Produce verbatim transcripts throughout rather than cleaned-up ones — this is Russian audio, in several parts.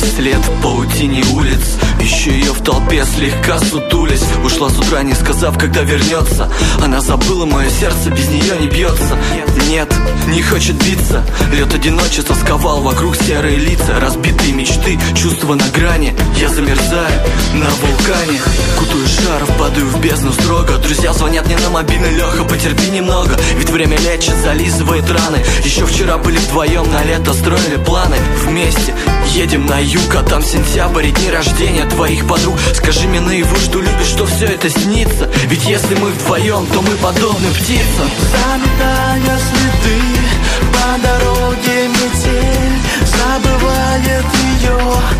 след в паутине улиц. Ищу ее в толпе, слегка сутулясь. Ушла с утра, не сказав, когда вернется. Она забыла, мое сердце без нее не бьется. Нет, не хочет биться. Лед одиночества сковал вокруг серые лица. Разбитые мечты, чувства на грани. Я замерзаю на вулкане. Кутаю шаров, падаю в бездну строго. Друзья звонят мне на мобильный: Леха, потерпи немного, ведь время лечит, зализывает раны. Еще вчера были вдвоем, на лето строили планы. Вместе едем на юг, а там сентябрь и дни рождения твоих подруг. Скажи мне наяву, что любишь, что все это снится. Ведь если мы вдвоем, то мы подобны птицам. Заметая следы, по дороге метель забывает ее,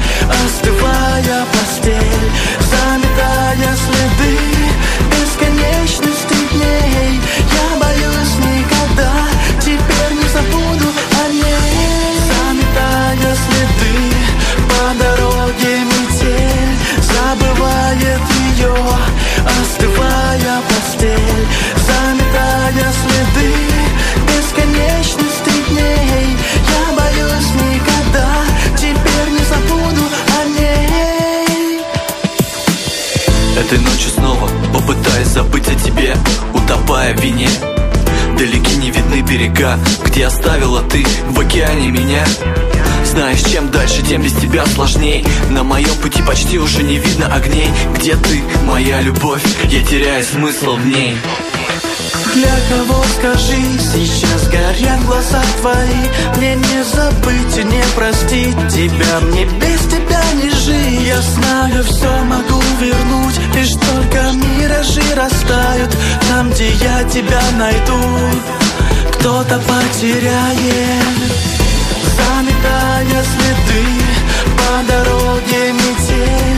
остывая постель. Заметая следы бесконечности дней, я боюсь никогда теперь не забуду о ней. Заметая следы, по дороге метель забывает ее, остывая постель. Заметая следы бесконечности дней, я боюсь никогда теперь не забуду о ней. Этой ночью снова попытаюсь забыть о тебе, утопая в вине. Далеки не видны берега, где оставила ты в океане меня. Знаешь, чем дальше, тем без тебя сложней. На моем пути почти уже не видно огней. Где ты, моя любовь? Я теряю смысл в ней. Для кого, скажи, сейчас горят глаза твои? Мне не забыть и не простить тебя, мне без тебя не жить. Я знаю, все могу вернуть, лишь только миражи растают. Там, где я тебя найду, кто-то потеряет. Заметая следы, по дороге метель